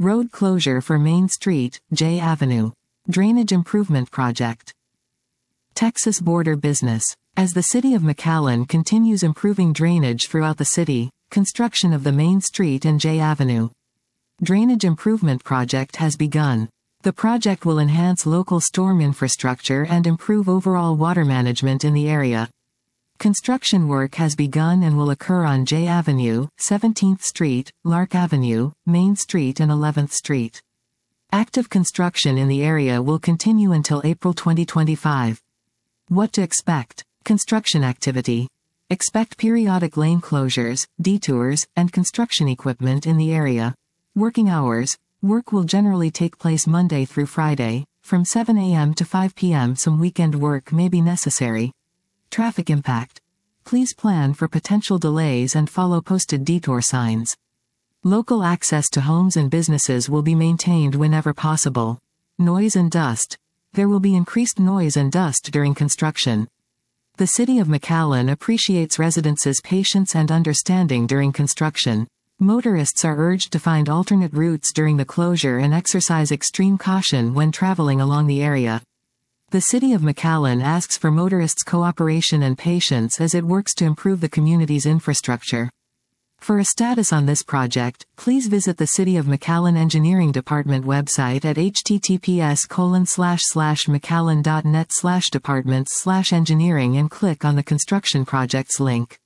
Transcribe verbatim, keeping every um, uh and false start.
Road closure for Main Street, J Avenue. Drainage improvement project. Texas border business. As the city of McAllen continues improving drainage throughout the city, construction of the Main Street and J Avenue drainage improvement project has begun. The project will enhance local storm infrastructure and improve overall water management in the area. Construction work has begun and will occur on J Avenue, seventeenth Street, Lark Avenue, Main Street and eleventh Street. Active construction in the area will continue until April twenty twenty-five. What to expect? Construction activity. Expect periodic lane closures, detours, and construction equipment in the area. Working hours. Work will generally take place Monday through Friday, from seven a m to five p m Some weekend work may be necessary. Traffic impact. Please plan for potential delays and follow posted detour signs. Local access to homes and businesses will be maintained whenever possible. Noise and dust. There will be increased noise and dust during construction. The City of McAllen appreciates residents' patience and understanding during construction. Motorists are urged to find alternate routes during the closure and exercise extreme caution when traveling along the area. The City of McAllen asks for motorists' cooperation and patience as it works to improve the community's infrastructure. For a status on this project, please visit the City of McAllen Engineering Department website at h t t p s colon slash slash mcallen dot net slash departments slash engineering and click on the construction projects link.